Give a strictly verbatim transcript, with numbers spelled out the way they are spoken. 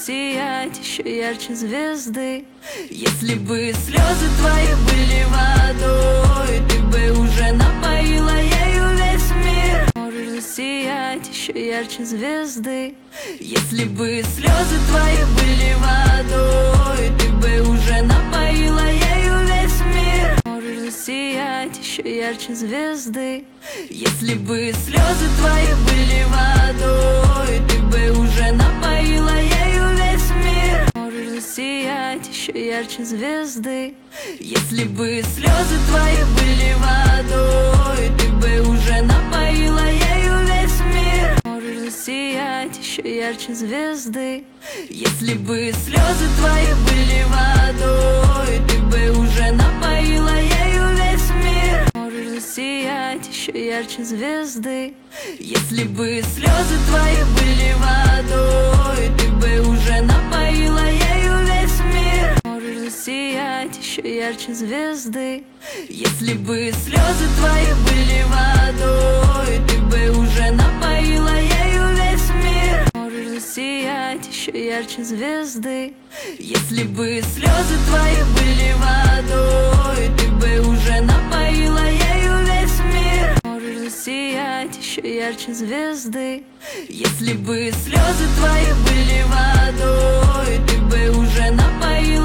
засиять еще ярче звезды. Если бы слезы твои были водой, ты бы уже напоила ею весь мир. Можешь засиять еще ярче звезды. Если бы слезы твои были водой, ты бы уже напоила ею весь мир. Можешь засиять еще ярче звезды. Если бы слезы твои были водой, ты бы уже напоила ею весь мир. Можешь засиять еще ярче звезды. Если бы слезы твои были водой, ты бы уже напоила ею весь мир. Можешь засиять еще ярче звезды. Если бы слезы твои были водой, ты бы уже напоила ею весь мир. Можешь засиять еще ярче звезды. Если бы слезы твои были водой, ты бы уже напоила ею весь мир. Можешь засиять еще ярче звезды. Если бы слезы твои были водой, ты бы уже напоила ею весь мир. Можешь засиять еще ярче звезды. Если бы слезы твои были водой, ты бы уже напоила ею весь мир. Можешь засиять еще ярче звезды. Если бы слезы твои были водой, ты бы уже напоила